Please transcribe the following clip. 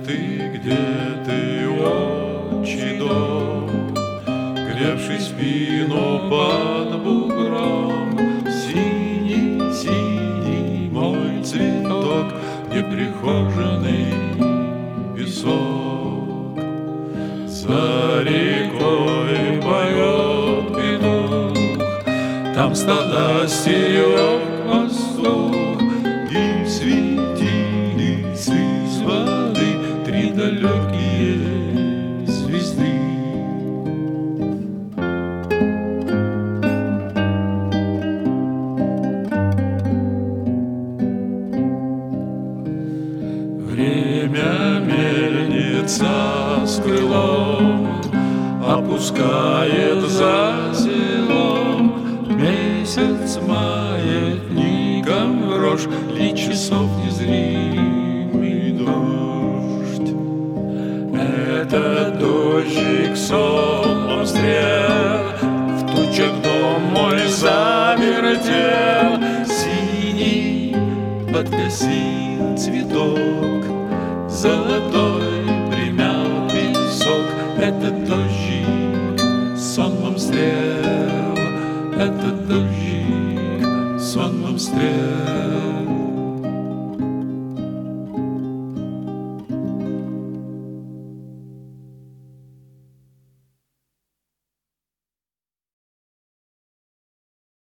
ты, отчий дом, гревший спину под бугром? Синий, синий мой цветок, неприхоженный песок. За рекой поет петух, там стада стерег пастух, и светились из воды три далекие звезды. Время мельница с крылом опускает за селом. Месяц маятником рожь, ли часов